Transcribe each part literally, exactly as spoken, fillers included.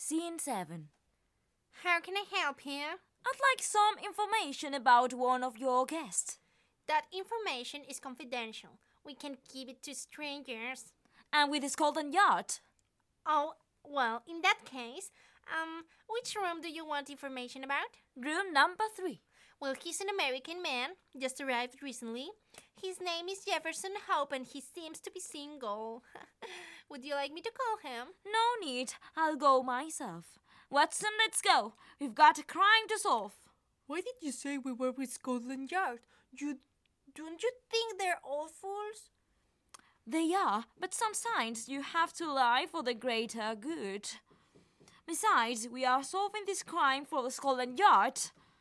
Scene seven. How can I help you? I'd like some information about one of your guests. That information is confidential. We can keep it to strangers. And with his golden yacht. Oh, well, in that case, um, which room do you want information about? Room number three. Well, he's an American man, just arrived recently. His name is Jefferson Hope and he seems to be single. Would you like me to call him? No need, I'll go myself. Watson, let's go. We've got a crime to solve. Why did you say we were with Scotland Yard? You, don't you think they're all fools? They are, but sometimes you have to lie for the greater good. Besides, we are solving this crime for the Scotland Yard.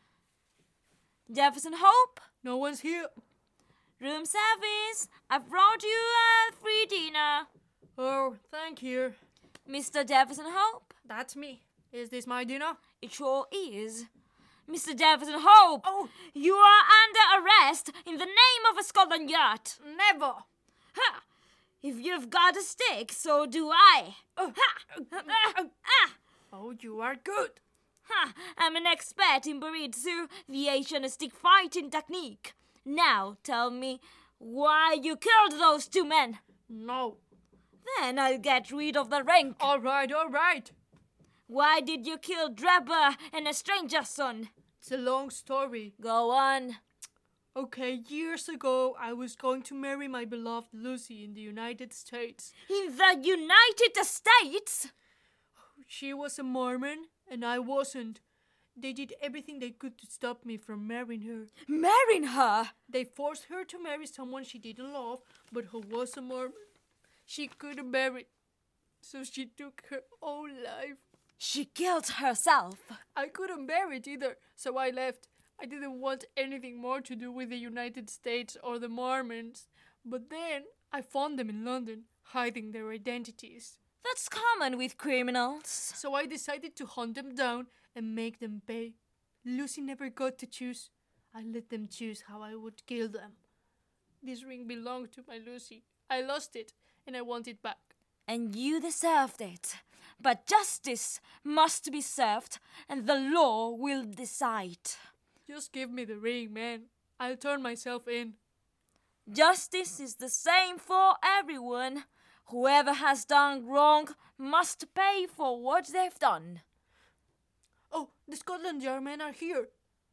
Jefferson Hope? No one's here. Room service, I've brought you a free dinner. Oh, thank you. Mister Jefferson Hope? That's me. Is this my dinner? It sure is. Mister Jefferson Hope! Oh! You are under arrest in the name of a Scotland Yard. Never! Ha! If you've got a stick, so do I. Uh, ha! uh, ah! uh, ah! Oh, you are good. Ha! I'm an expert in Baritsu, the Asian stick fighting technique. Now, tell me why you killed those two men. No. Then I'll get rid of the rank. All right, all right. Why did you kill Drebber and a stranger's son? It's a long story. Go on. Okay, years ago, I was going to marry my beloved Lucy in the United States. In the United States? She was a Mormon, and I wasn't. They did everything they could to stop me from marrying her. Marrying her? They forced her to marry someone she didn't love, but who was a Mormon. She couldn't marry, so she took her own life. She killed herself. I couldn't bear it either, so I left. I didn't want anything more to do with the United States or the Mormons. But then I found them in London, hiding their identities. That's common with criminals. So I decided to hunt them down and make them pay. Lucy never got to choose. I let them choose how I would kill them. This ring belonged to my Lucy. I lost it, and I want it back. And you deserved it. But justice must be served, and the law will decide. Just give me the ring, man. I'll turn myself in. Justice is the same for everyone. Whoever has done wrong must pay for what they've done. Oh, the Scotland Yard men are here.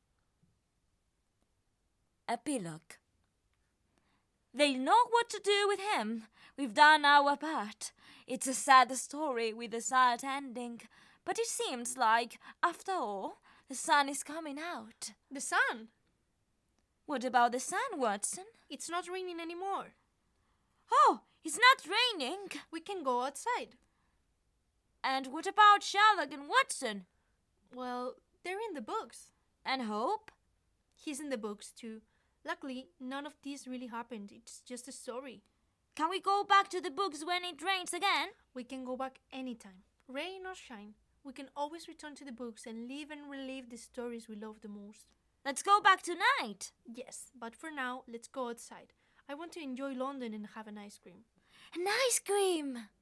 Epilogue. They know what to do with him. We've done our part. It's a sad story with a sad ending. But it seems like, after all, the sun is coming out. The sun? What about the sun, Watson? It's not raining anymore. Oh, it's not raining. We can go outside. And what about Sherlock and Watson? Well, they're in the books. And Hope? He's in the books too. Luckily, none of this really happened. It's just a story. Can we go back to the books when it rains again? We can go back anytime, rain or shine. We can always return to the books and live and relive the stories we love the most. Let's go back tonight. Yes, but for now, let's go outside. I want to enjoy London and have an ice cream. An ice cream!